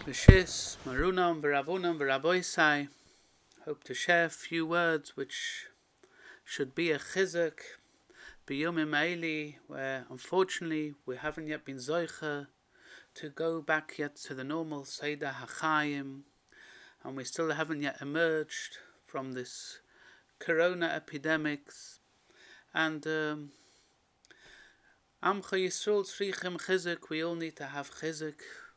Rishis, Marunam, Varabunam, Varaboisai. Hope to share a few words which should be a chizuk, biyomim eili, where unfortunately we haven't yet been zoicha to go back yet to the normal Seder HaChaim, and we still haven't yet emerged from this corona epidemics. And Amcha Yisrael tzrichem chizuk, we all need to have chizuk.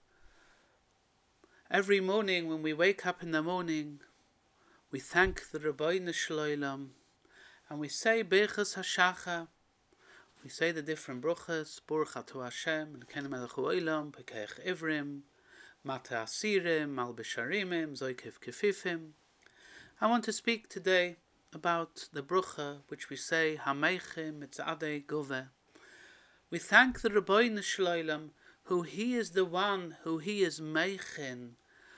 Every morning when we wake up in the morning, we thank the Rabbeinu Shloilam, and we say Birchas HaShacha. We say the different bruchas, Baruch Atah Hashem, Elokeinu Melech Haolam, Pekeich Ivrim, Mata Asirim, Mal Bisharimim, Zoikev Kefifim. I want to speak today about the brucha which we say Hameichim Mitzadei Gove. We thank the Rabbeinu Shloilam, who He is the one who He is meichin.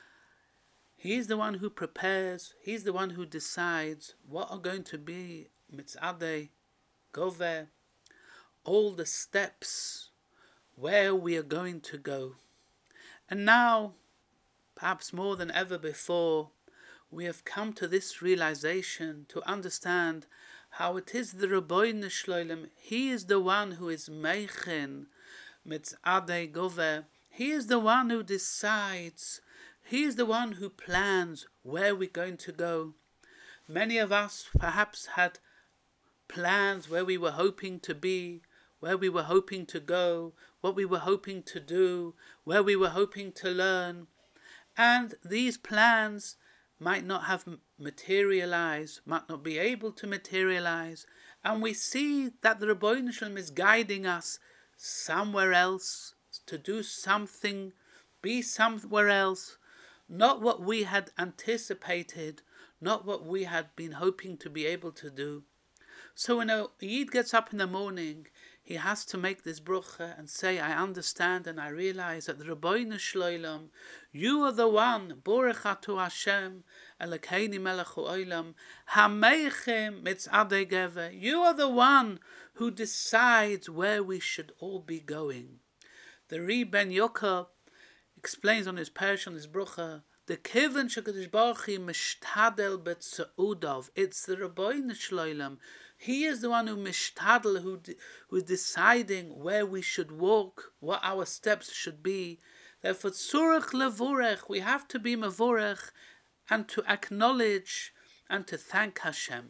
He is the one who prepares. He is the one who decides what are going to be Mitzadei Gove, all the steps where we are going to go. And now, perhaps more than ever before, we have come to this realization to understand how it is the Rabbeinu Shloilam. He is the one who is meichin Mitzadei Gove. He is the one who decides. He is the one who plans where we're going to go. Many of us perhaps had plans where we were hoping to be, where we were hoping to go, what we were hoping to do, where we were hoping to learn. And these plans might not have materialized, might not be able to materialize. And we see that the Rabbeinu Shalom is guiding us somewhere else, to do something, be somewhere else, not what we had anticipated, not what we had been hoping to be able to do. So when a Yid gets up in the morning, he has to make this brucha and say, I understand and I realize that the Rabbeinu Shloilam, you are the one, Baruch Atah Hashem, Elokeinu Melech Haolam, Hameichem Mitzadei Gove. You are the one who decides where we should all be going. The Ri Ben Yochel explains on his parish, on his brucha, the Kiven Shekadosh Baruch Hu Mishtadel B'Tzeudav. It's the Rabbeinu Shloilam. He is the one who mishtadel, who is deciding where we should walk, what our steps should be. Therefore, tzurich levorech, we have to be mevorech and to acknowledge and to thank Hashem.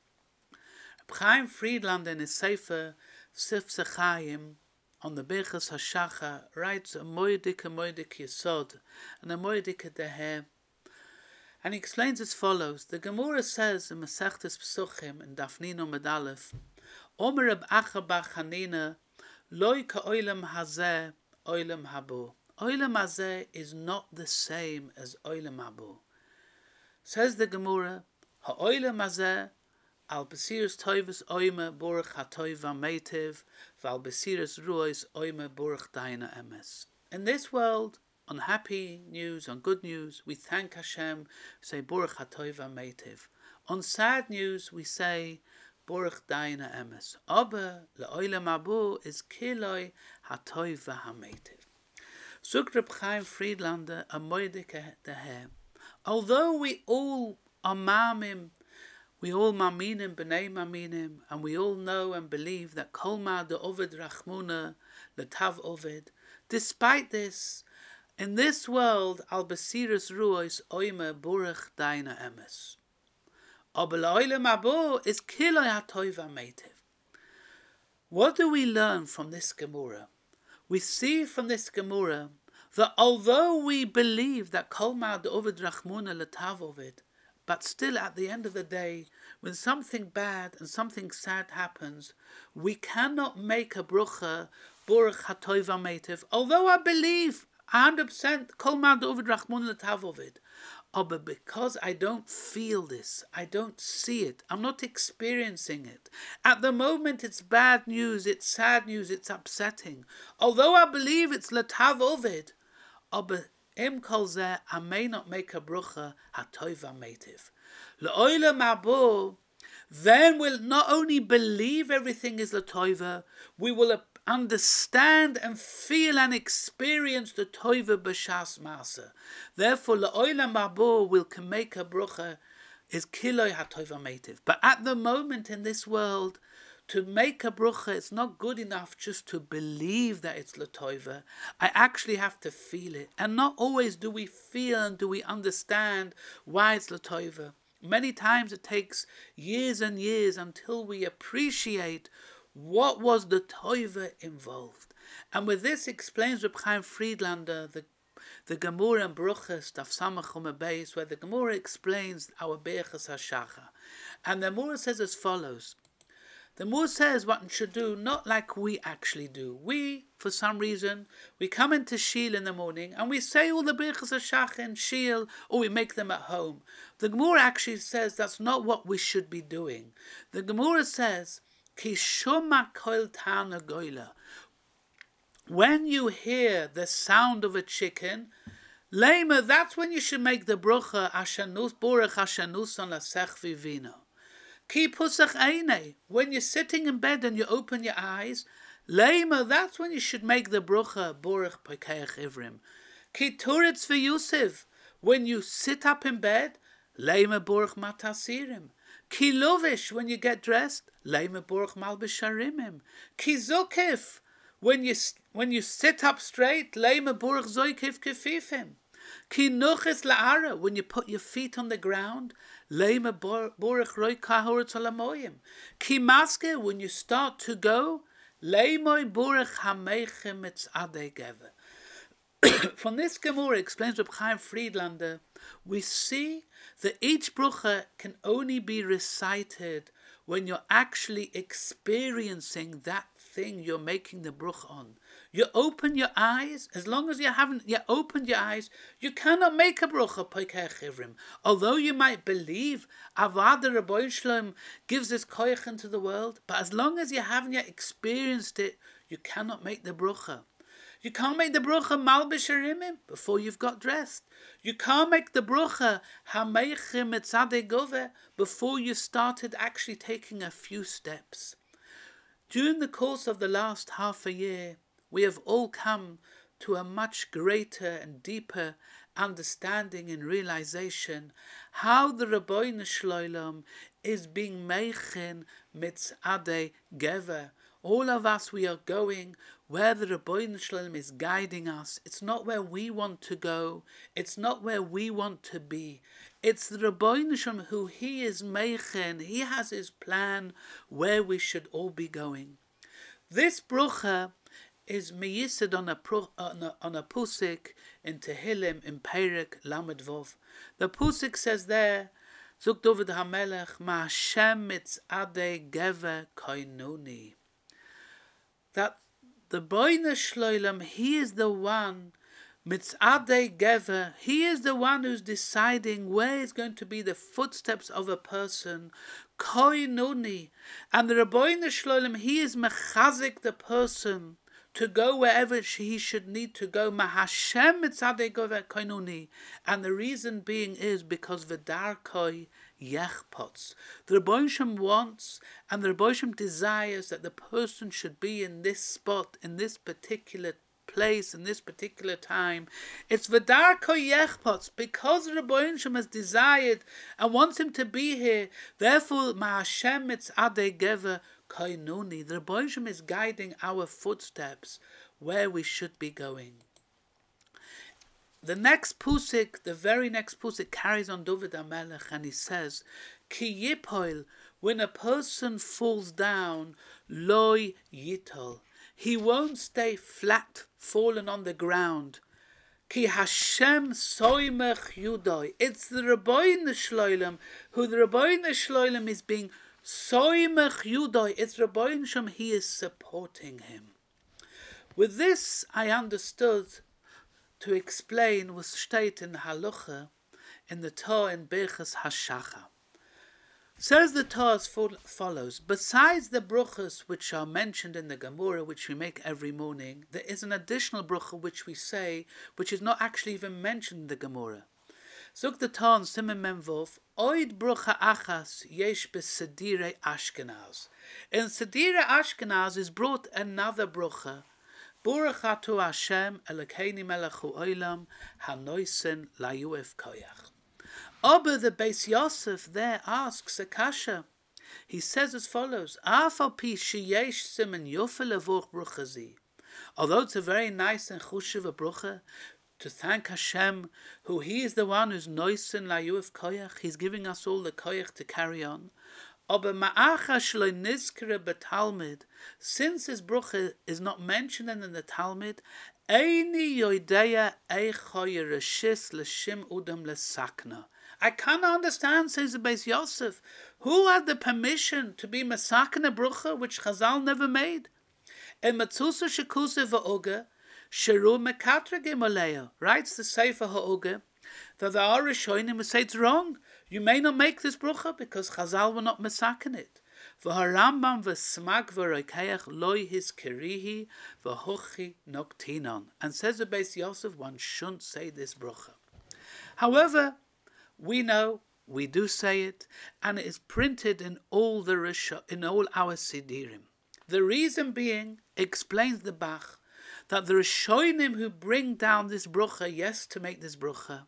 Reb Chaim Friedland in his Sefer Sifsei Chaim on the Birchas HaShacha writes a moedik yesod and a moedik deher. And he explains as follows. The Gemara says in Masechtes Pesuchim in Dafnino Medalef, Omer Reb Acha bar Chanina, Loi ka'olam hazeh, olam habo. Olam hazeh is not the same as olam habo. Says the Gemara, Ha'olam hazeh, al besiras toivus oime boruch hatoiva meitiv, val besiras ruois oime boruch daina emes. In this world, on happy news, on good news, we thank Hashem, we say Baruch HaToiva Meitiv. On sad news, we say Baruch Daina Emes. Aber le'olam habo is Kiloi HaToiva HaMeitiv. Zog Reb Chaim Friedlander a moedik deher. Although we all are mamim, we all maminim, b'nei maminim, and we all know and believe that Kol ma de Oved Rachmuna letav Oved. Despite this, in this world, al besiras ruois oime buruch daina emes. Aber la'olam habo is kiloi hatoiva meitiv. What do we learn from this Gemara? We see from this Gemara that although we believe that kol ma'ad ovid rachmuna letav ovid, but still at the end of the day, when something bad and something sad happens, we cannot make a brucha buruch hatoiva meitiv. Although I believe 100% kol ma'ad ovid rachmuna letav ovid, but because I don't feel this, I don't see it, I'm not experiencing it. At the moment it's bad news, it's sad news, it's upsetting. Although I believe it's letav ovid, but im kol zeh, I may not make a brucha hatoiva meitiv. Le'olam habo, then we'll not only believe everything is letoiva, we will understand and feel and experience the Toiva B'Shas Masa. Therefore, La'olam Mabur will make a brucha is Kiloi HaToiva Meitiv. But at the moment in this world, to make a brucha, it's not good enough just to believe that it's L'Toiva. I actually have to feel it. And not always do we feel and do we understand why it's L'Toiva. Many times it takes years and years until we appreciate what was the Toiva involved. And with this explains Reb Chaim Friedlander, the Gemara and Bruchas, Daf Samach Beis, where the Gemara explains our Bechas HaShacha. And the Gemara says as follows. The Gemara says what one should do, not like we actually do. We, for some reason, we come into Shil in the morning and we say all the Bechas HaShacha in Shil, or we make them at home. The Gemara actually says that's not what we should be doing. The Gemara says, Ki shoma kol tana goila. When you hear the sound of a chicken, Lema, that's when you should make the brucha Ashanus Borech Ashanusan Lasech Vivino. Ki pusach eine. When you're sitting in bed and you open your eyes, Lema, that's when you should make the brucha Borech Pekeach Ivrim. Ki turitz v'Yusif. When you sit up in bed, Lema Borech Matasirim. Ki lovish. When you get dressed, Lema Borech Malbisharimim. Ki zokif. When you sit up straight, Lema Borech Zoikif Kefifim. Ki nuches la'ara. When you put your feet on the ground, Lema Borech Roi Kahoritz Alamoyim. Ki maske. When you start to go, Lema Borech Hameichem Mitzadei Gever. From this Gemara, explains Reb Chaim Friedlander, we see that each brucha can only be recited when you're actually experiencing that thing you're making the brucha on. You open your eyes, as long as you haven't yet opened your eyes, you cannot make a brucha Pekeach Ivrim. Although you might believe Avad Rabbi Shalom gives this koyach into the world, but as long as you haven't yet experienced it, you cannot make the brucha. You can't make the brucha Malbisharimim before you've got dressed. You can't make the brucha Hameichim Etzadei Gove before you started actually taking a few steps. During the course of the last half a year, we have all come to a much greater and deeper understanding and realization how the Rabbeinu Shloilem is being meichen mitzadei gever. All of us, we are going where the Rabbeinu Shloilem is guiding us. It's not where we want to go. It's not where we want to be. It's the Rabbeinu Shloilem who He is meichen. He has His plan where we should all be going. This brucha is meyised on a pusik in Tehillim in Perek Lamed Vov. The pusik says there, Zuk David HaMelech, Ma Hashem mitzadei gever koinuni. That the Boina Shloilem, He is the one, mitzadei gever, He is the one who's deciding where is going to be the footsteps of a person, koinuni. And the Boina Shloilem, He is mechazik the person to go wherever he should need to go. Mahashem mitzadei gever koinuni. And the reason being is because v'darkoi yechpots. The Rebbeinu Shem wants and the Rebbeinu Shem desires that the person should be in this spot, in this particular place, in this particular time. It's v'darko yechpots, because the Rebbeinu Shem has desired and wants him to be here. Therefore, Ma'ashem mitzadei gever koinuni. The Rebbeinu Shem is guiding our footsteps where we should be going. The next pusik, the very next pusik, carries on David HaMelech, and he says, Ki yipoil, when a person falls down, loy yitol, he won't stay flat, fallen on the ground. Ki Hashem soymech yudoi. It's the Rabbeinu Shloilem, who the Rabbeinu Shloilem is being soymech yudoi. It's Rabbeinu Shem, He is supporting him. With this, I understood to explain was state in Halacha, in the Torah in Bechas HaShacha. Says the Torah as follows: besides the bruchas which are mentioned in the Gemara, which we make every morning, there is an additional brucha which we say, which is not actually even mentioned in the Gemara. Zog the Tan Simon Memvov, Oid Brucha Achas Yesh Besedire Ashkenaz. In Sedire Ashkenaz is brought another Brucha. Baruch Atu Hashem Elokeinu Melech Haolam Hanoisen Layuef Koyach. Aber the Beis Yosef there asks a kasha. He says as follows: Afal pi sheyesh siman yofa levuch bruchazi. Although it's a very nice and chushiv a brucha to thank Hashem, who He is the one who's noisen layuv koyach. He's giving us all the koyach to carry on. Aber ma'acha shlo nizkere betalmud, since his brucha is not mentioned in the Talmud, eini yodeya eicho yereshis l'shim udam lesakna. I cannot understand, says the Beis Yosef, who had the permission to be Masakna Brucha, which Chazal never made. In Matzusa Shekusa Va'oga, Sheru Mekatra Gemoleo, writes the Sefer Ha'oga, that the Arishonim say it's wrong. You may not make this Brucha because Chazal were not Masakin it. V'harambam v'smag v'roikeach loy his kerihi v'hochi noktinon. And says the Beis Yosef, one shouldn't say this Brucha. However, we know, we do say it, and it is printed in all our Sidirim. The reason being, explains the Bach, that the Rishonim who bring down this brucha, yes, to make this brucha,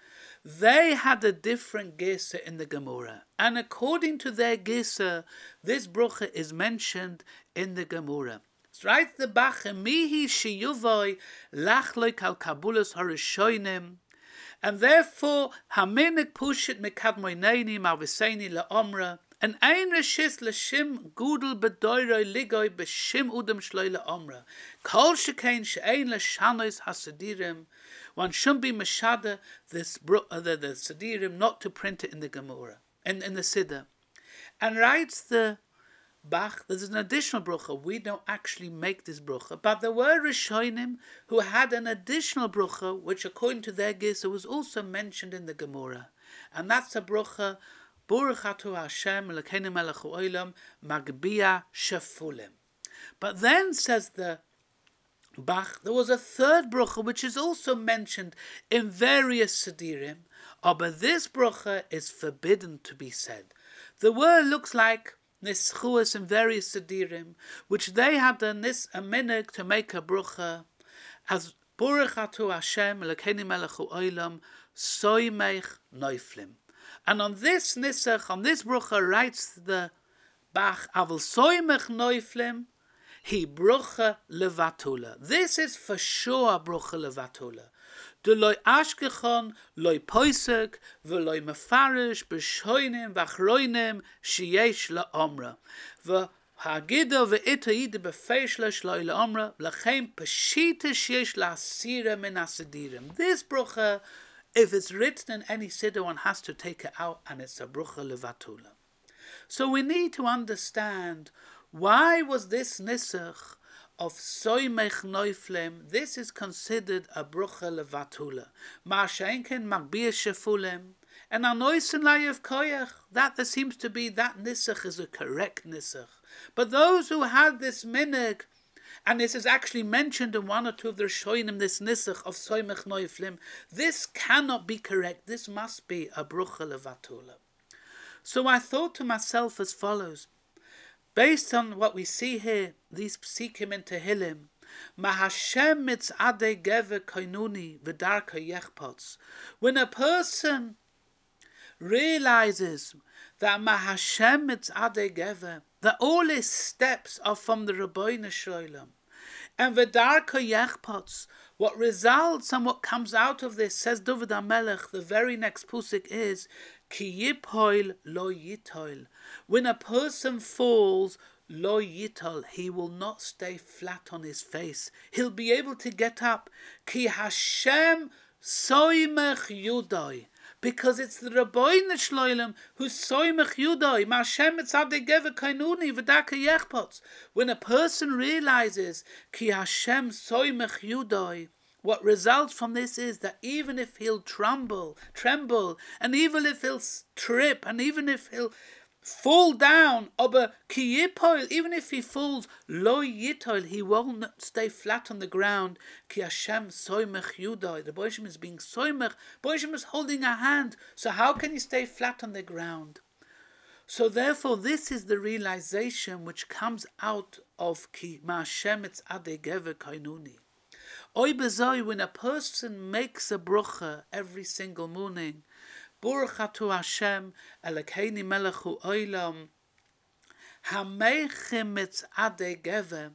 they had a different gesa in the Gemara, and according to their gesa, this brucha is mentioned in the Gemara. Right, the Bach, mihi shiyuvoi lachloi kal kabulas harishonim. And therefore, haminik pushit mekadmoineini maviseini laomra, and ein reshis l'shim gudel bedoiroi ligoi b'shim udem shloi laomra. Kol shekein she'ein l'shanois hasadirim. One shouldn't be mashada this the sadirim, not to print it in the Gemara, in the Siddur. And writes the Bach, there's an additional brucha. We don't actually make this brucha, but there were Rishonim who had an additional brucha, which according to their gisa was also mentioned in the Gemara, and that's a brucha, Baruch Atu Hashem Elokeinu Melech Haolam Magbia Shefulim. But then says the Bach, there was a third brucha which is also mentioned in various Sedirim, but this brucha is forbidden to be said. The word looks like Nischuas in various Sedirim, which they had a minig to make a brucha, as Baruch Atu Hashem Elokeinu Melech Haolam Soimech Neuflim. And on this nisach, on this brucha, writes the Bach, Aval Soimech Neuflim, He brucha levatula. This is for sure a brucha levatula. De loy ashkechon, loy poisek, veloy mefarish, beshoinim, vachroinim, sheyesh laomra. V'hagido ve'itoide befeishlesh loy laomra, lachem peshita sheyesh la'asira min asedirim. This brucha, if it's written in any siddur, one has to take it out, and it's a brucha levatula. So we need to understand, why was this nisach of soimech neuflim? This is considered a brucha levatula. Ma'ashenken magbia shefulim, and anoisen layev koyach. That there seems to be, that nisach is a correct nisach. But those who had this minig, and this is actually mentioned in one or two of the Rishonim, this nisach of soimech neuflim, this cannot be correct. This must be a brucha levatula. So I thought to myself as follows: based on what we see here, these psikim in Tehillim, Mahashem mitzadei geve koinuni v'darka yechpots. When a person realizes that Mahashem mitzadei geve, that all his steps are from the Rabbeinu Shalom, and v'darka yechpots, what results and what comes out of this, says David HaMelech, the very next pusik is, Ki yiphoil lo yithoil. When a person falls, lo yitol, he will not stay flat on his face. He'll be able to get up. Ki Hashem soimech yudai. Because it's the Rabbeinu Shalom who's soimech yudai. Ma'ashem etzadei geve kainuni v'daka yechpots. When a person realizes Ki Hashem soimech yudai, what results from this is that even if he'll tremble, and even if he'll trip, and even if he'll fall down, aber ki yipoil, even if he falls, lo yitoil, he won't stay flat on the ground. Ki Hashem soymech yudai, the Boishim is being soymech, Boishim is holding a hand, so how can he stay flat on the ground? So therefore, this is the realization which comes out of ki ma'ashem etz adegeve kainuni. Oy bezoi, when a person makes a brucha every single morning, Baruch Atu Hashem Elokeinu Melech Olam Hameichim Etz Adegeve.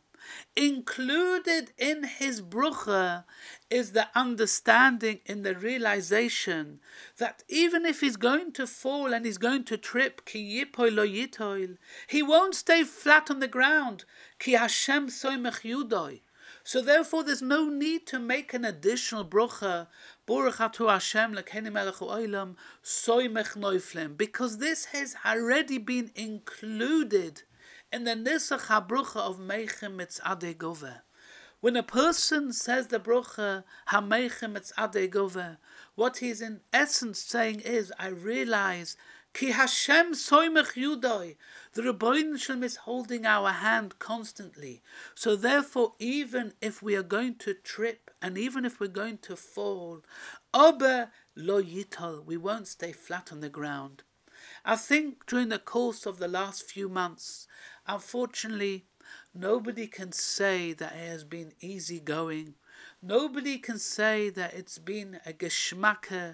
Included in his brucha is the understanding, in the realization that even if he's going to fall and he's going to trip, ki yipoil lo yitoil, he won't stay flat on the ground. Ki Hashem soymech yudoi. So therefore there's no need to make an additional brucha, Baruch Atu Hashem Elokeinu Melech Olam soymech noiflem, because this has already been included in the Nisach HaBrucha of Meichem Etz Adegove. When a person says the brucha Hameichem Etz Adegove, what he's in essence saying is, I realize Ki Hashem soymech yudoi, the Rebbeinu Shalom is holding our hand constantly. So therefore, even if we are going to trip, and even if we're going to fall, Ober lo yitol, we won't stay flat on the ground. I think during the course of the last few months, unfortunately, nobody can say that it has been easy going. Nobody can say that it's been a geschmacke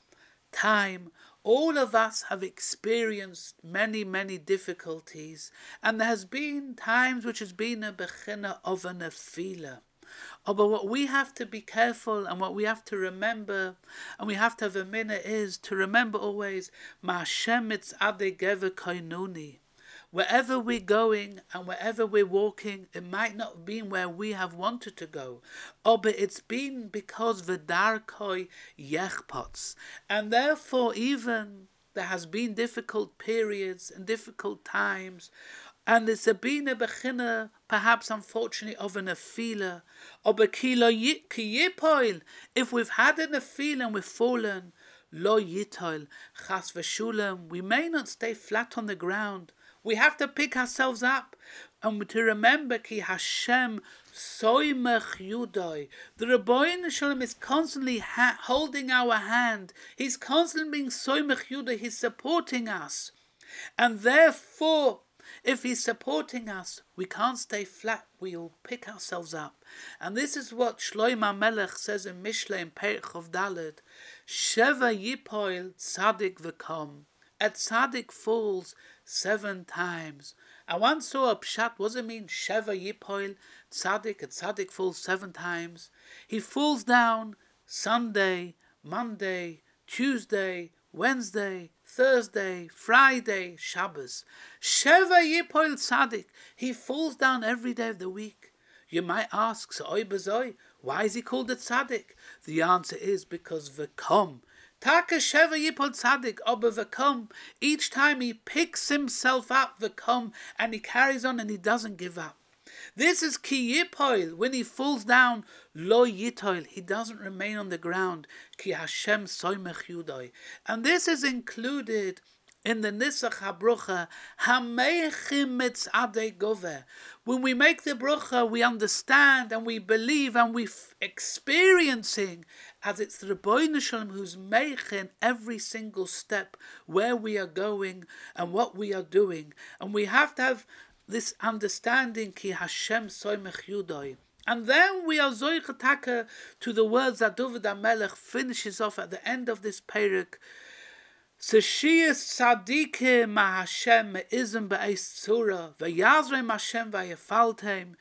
time. All of us have experienced many, many difficulties, and there has been times which has been a bechina of an afila. But what we have to be careful and what we have to remember, and we have to have a minute, is to remember always, Ma'ashem etz adegeve kainuni. Wherever we're going and wherever we're walking, it might not have been where we have wanted to go, but it's been because v'darkoi yechpots. And therefore, even there has been difficult periods and difficult times, and it's been a bechina, perhaps unfortunately, of an afila, but ki yipoil, if we've had an afila and we've fallen, lo yitoil, chas v'shulam, we may not stay flat on the ground. We have to pick ourselves up and to remember ki Hashem soymech yudai. The Rebbeinu Shalom is constantly holding our hand. He's constantly being soymech yudai. He's supporting us. And therefore, if he's supporting us, we can't stay flat. We'll pick ourselves up. And this is what Shlomo Melech says in Mishle in Perich of Daled. Sheva yipoil tzadik v'kom. A tzaddik falls 7 times. I once saw a pshat. What does it mean? Sheva yipoil tzaddik. A tzaddik falls 7 times. He falls down Sunday, Monday, Tuesday, Wednesday, Thursday, Friday, Shabbos. Sheva yipoil tzaddik. He falls down every day of the week. You might ask, so oy bezoi, why is he called a tzaddik? The answer is because v'kom. Taka Sheva Yipol Tzadik, aber v'kom. Each time he picks himself up, v'kom, and he carries on and he doesn't give up. This is ki yipoil. When he falls down, lo yitoil. He doesn't remain on the ground. Ki Hashem soymech yudai. And this is included in the Nisach HaBrucha, Hameichem Etz Adegove. When we make the brucha, we understand and we believe and we're experiencing as it's the Rebbeinu Shalom who's making every single step where we are going and what we are doing. And we have to have this understanding, Ki Hashem soymech yudai. And then we are zoichetaka to the words that David HaMelech finishes off at the end of this perek. Seshiyas tzadike ma'Hashem me'izim be'eis tzura ve'yazreim Hashem ve'yefalteim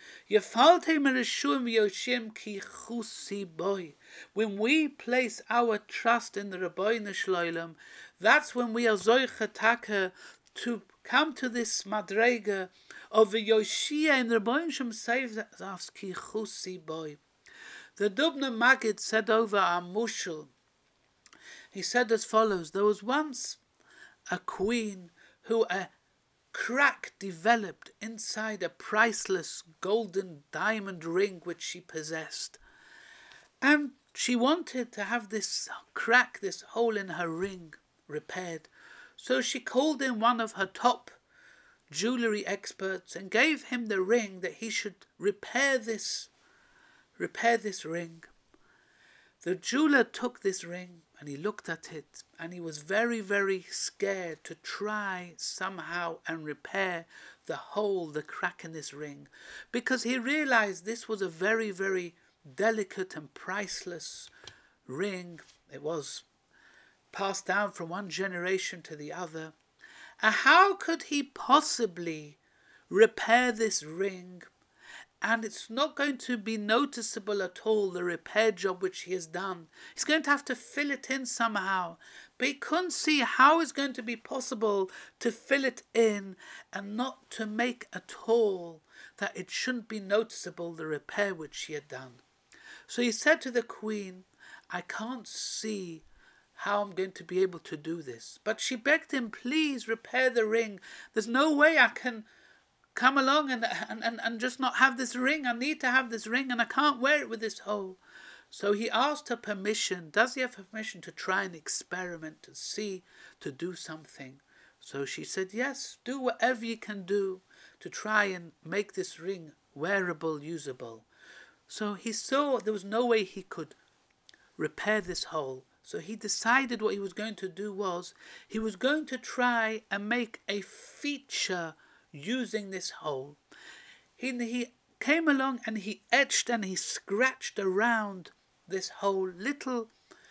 ereshuim v'yoshim ki chusi boy. When we place our trust in the Rebbeinu Shalom, that's when we are zoichetaka to come to this madrega of the Yoshia, and the Rebbeinu Shalom saves us ki chusi boy. The Dubna Maggid said over our mushal. He said as follows: there was once a queen who a crack developed inside a priceless golden diamond ring which she possessed. And she wanted to have this crack, this hole in her ring, repaired. So she called in one of her top jewellery experts and gave him the ring that he should repair this ring. The jeweler took this ring and he looked at it and he was very, very scared to try somehow and repair the hole, the crack in this ring, because he realized this was a very, very delicate and priceless ring. It was passed down from one generation to the other. And how could he possibly repair this ring? And it's not going to be noticeable at all, the repair job which he has done. He's going to have to fill it in somehow. But he couldn't see how it's going to be possible to fill it in and not to make at all that it shouldn't be noticeable, the repair which he had done. So he said to the queen, I can't see how I'm going to be able to do this. But she begged him, please repair the ring. There's no way I can come along and just not have this ring. I need to have this ring and I can't wear it with this hole. So he asked her permission. Does he have permission to try and experiment, to see, to do something? So she said, yes, do whatever you can do to try and make this ring wearable, usable. So he saw there was no way he could repair this hole. So he decided what he was going to do was, he was going to try and make a feature using this hole. He came along and he etched and he scratched around this whole little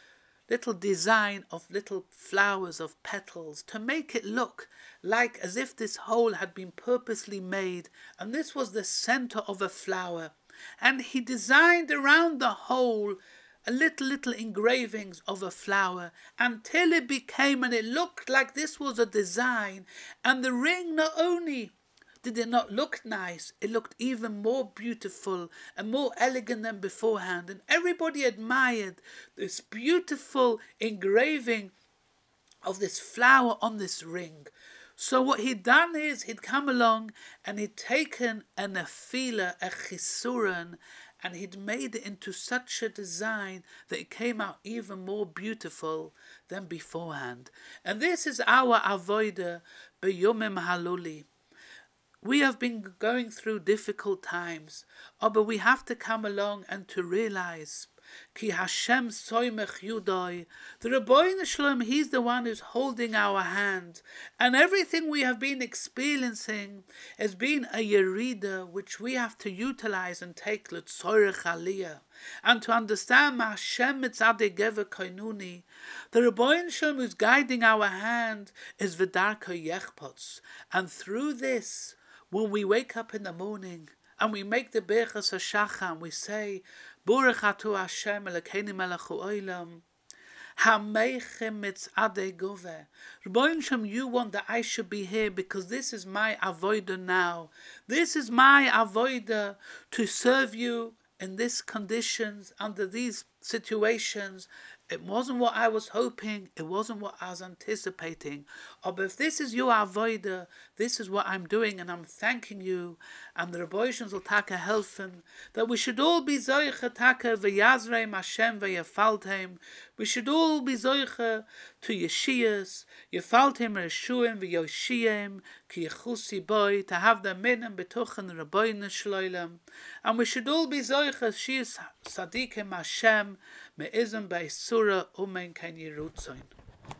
design of little flowers, of petals, to make it look like as if this hole had been purposely made and this was the center of a flower. And he designed around the hole a little engravings of a flower until it became, and it looked like this was a design. And the ring, not only did it not look nice, it looked even more beautiful and more elegant than beforehand. And everybody admired this beautiful engraving of this flower on this ring. So what he'd done is he'd come along and he'd taken a nefila, a chisuran, and he'd made it into such a design that it came out even more beautiful than beforehand. And this is our avodah b'yomim haluli. We have been going through difficult times, but we have to come along and to realize Ki Hashem soymech yudai. The Rebbeinu Shalom, He's the one who's holding our hand. And everything we have been experiencing has been a yerida which we have to utilize and take l'tzorech aliyah. And to understand Ma Hashem mitzadei gever koinuni, the Rebbeinu Shalom who's guiding our hand is v'darko yechpots. And through this, when we wake up in the morning and we make the Birchas HaShachar and we say, Baruch Atu Hashem Elokeinu melech ha'olam, Hameichem mitzadei goveh. Rebbeinu Shalom, you want that I should be here because this is my avodah now. This is my avodah to serve you in these conditions, under these situations. It wasn't what I was hoping, it wasn't what I was anticipating. But if this is your avodah, this is what I'm doing, and I'm thanking you. And the Rebbeinu will take helfen that we should all be zoiche take v'yazreim Hashem v'yefaltem. We should all be zoiche to Yeshias, yefaltem reshuim v'yoshiyim ki yechusi boy, to have the minim betuchen Rebbeinu Shloilem. And we should all be zoiche shias sadikim Hashem me'izem be'isura umen ken yirutzoin.